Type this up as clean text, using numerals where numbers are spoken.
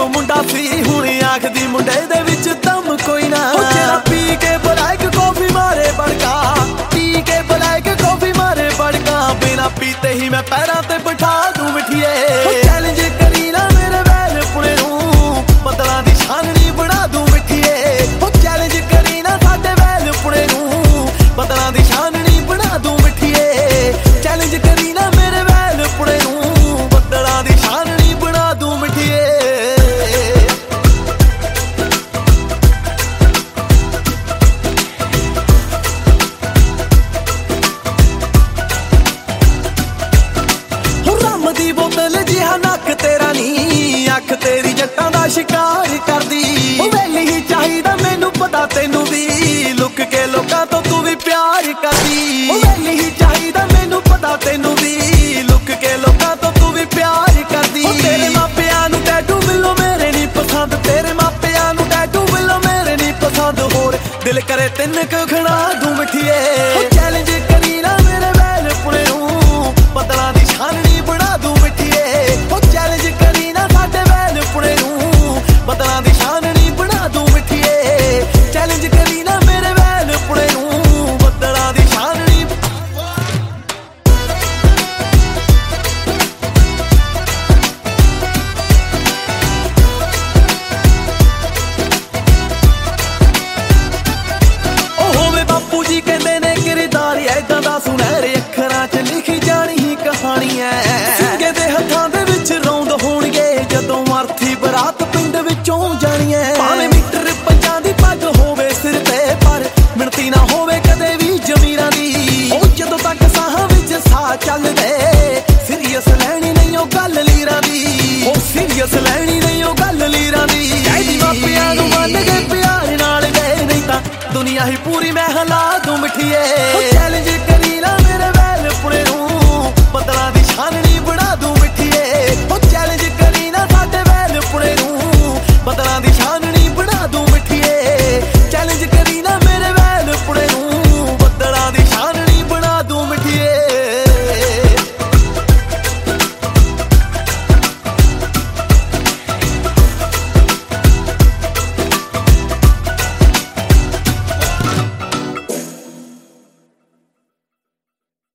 ਉਦੋਂ ਮੁੰਡਾ ਸੀ ਹੁਣ ਆਖਦੀ ਮੁੰਡੇ ਦੇ ਵਿੱਚ ਦਮ ਕੋਈ ਨਾ। ਜਿਹੜਾ ਪੀ ਕੇ ਬਲੈਕ ਕੌਫੀ ਮਾਰੇ ਬੜਕਾ, ਪੀ ਕੇ ਬਲੈਕ ਕੌਫੀ ਮਾਰੇ ਬੜਕਾ, ਬਿਨਾ ਪੀਤੇ ਹੀ ਮੈਂ ਪੈਰਾਂ ਤੇ ਬਿਠਾ ਦੂੰ ਮਿੱਠੀਏ। ਚੈਲੰਜ ਕਰੀ ਨਾ ਮੇਰੇ ਵੈਲ ਪੁਣੇ ਨੂੰ, ਬੱਦਲਾਂ ਦੀ ਛਾਨਣੀ ਬਣਾ ਦੂੰ ਮਿੱਠੀਏ। ਚੈਲੰਜ ਕਰੀ ਨਾ ਸਾਡੇ ਵੈਲ ਪੁਣੇ ਨੂੰ, ਬੱਦਲਾਂ ਦੀ ਛਾਨਣੀ ਬਣਾ ਦੂੰ ਮਿੱਠੀਏ। ਚੈਲੰਜ ਕਰੀ ਨਾ ਮੇਰੇ ਵੈਲ ਪੁਣੇ ਨੂੰ, ਬੱਦਲਾਂ ਦੀ ਛਾਨਣੀ ਬਣਾ ਦੂੰ ਮਿੱਠੀਏ। ਰੰਮ ਦੀ ਬੋਤਲ ਜਿਹਾ ਨੱਕ ਤੇਰਾ ਨੀ, ਅੱਖ ਤੇਰੀ ਜੱਟਾਂ ਦਾ ਸ਼ਿਕਾਰ ਕਰਦੀ। ਵੇਲੀ ਹੀ ਚਾਹੀਦਾ ਮੈਨੂੰ ਪਤਾ ਤੈਨੂੰ ਵੀ, ਲੁੱਕ ਕੇ ਲੋਕਾਂ ਤੋਂ ਤੂੰ ਵੀ ਪਿਆਰ ਕਰਦੀ। ਵੇਲੀ ਹੀ ਚਾਹੀਦਾ ਮੈਨੂੰ ਪਤਾ ਤੈਨੂੰ ਵੀ, ਲੁੱਕ ਕੇ ਲੋਕਾਂ ਤੋਂ ਤੂੰ ਵੀ ਪਿਆਰ ਕਰਦੀ। ਤੇਰੇ ਮਾਪਿਆਂ ਨੂੰ ਟੈਟੂ ਬਿੱਲੋ ਮੇਰੇ ਨਹੀਂ ਪਸੰਦ, ਤੇਰੇ ਮਾਪਿਆਂ ਨੂੰ ਟੈਟੂ ਬਿੱਲੋ ਮੇਰੇ ਨਹੀਂ ਪਸੰਦ। ਹੋਰ ਦਿਲ ਕਰੇ ਤਿੰਨ ਕੁ ਖਣਾ ਦੂੰ ਮਿੱਠੀਏ। ਚੈਲੰਜ ਕਰੀ ਨਾ ਮੇਰੇ ਵੈਲ ਪੁਣੇ ਨੂੰ, ਬੱਦਲਾਂ ਦੀ ਛਾਨਣੀ ਬਣਾ ਦੂੰ ਮਿੱਠੀਏ। ਚੈਲੰਜ ਕਰੀ ਨਾ ਸਾਡੇ ਵੈਲ ਪੁਣੇ ਨੂੰ, ਬੱਦਲਾਂ ਦੀ ਛਾਨਣੀ ਬਣਾ ਦੂੰ ਮਿੱਠੀਏ। ਚੈਲੰਜ ਕਰੀ ਨਾ ਮੇਰੇ ਵੈਲ ਪੁਣੇ ਨੂੰ, ਬੱਦਲਾਂ ਦੀ ਛਾਨਣੀ। ਉਹ ਹੋਵੇ ਬਾਪੂ ਜੀ ਕਹਿੰਦੇ ਨੇ ਕਿਰਦਾਰ ਏਦਾਂ ਦਾ ਸੁਨਹਿਰੇ ਅੱਖਰਾਂ 'ਚ ਲਿਖੀ ਜਾਣੀ ਹੀ ਕਹਾਣੀ ਐ। ਸਿੰਘੇ ਦੇ ਹੱਥਾਂ ਦੇ ਵਿੱਚ ਰੌਂਦ ਹੋਣਗੇ ਜਦੋਂ ਅਰਥੀ ਬਰਾਤ ਪਿੰਡ ਵਿੱਚੋਂ